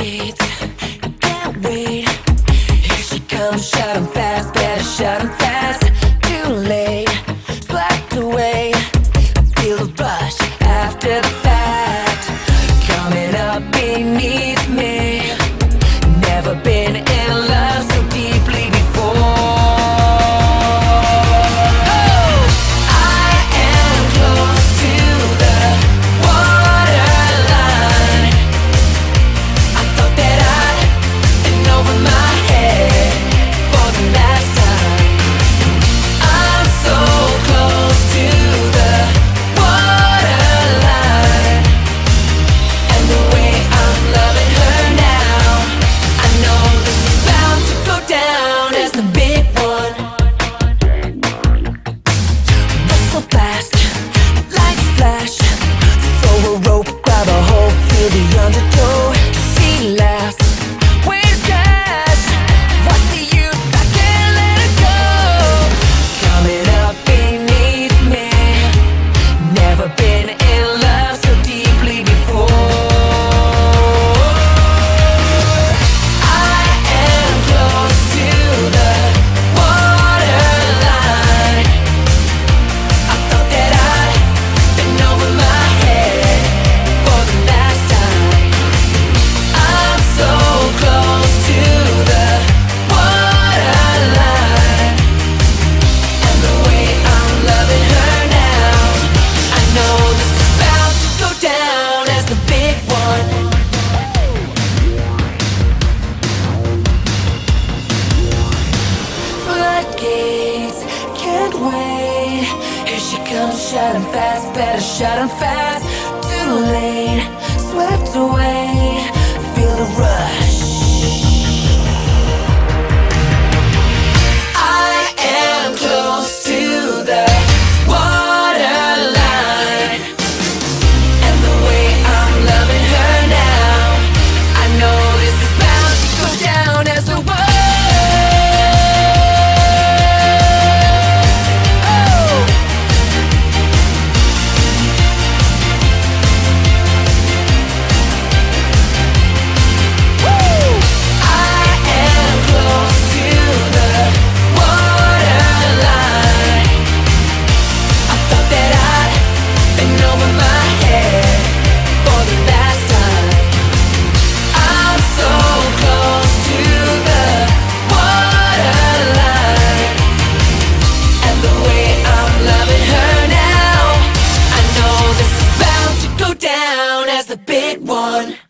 Floodgates, I can't wait. Here she comes, shut 'em fast, better shut 'em fast. Too late, swept away. Feel the rush after the fact, coming up beneath me. Never been in love so deeply before. The undertow, she laughs. Where's cash? What's the use? I can't let it go. Coming up beneath me. Never been in love so deeply before. I am close to the waterline. I thought that I'd been over my head for the last time. So close to the waterline, and the way I'm loving her now, I know this is about to go down as the big one. Floodgates, can't wait. Here she comes, shut 'em fast, better shut 'em fast. Too late, swept away. Feel the rush. I am close to the waterline, and the way I'm loving her now, I know this is bound to go down as the world. As the big one.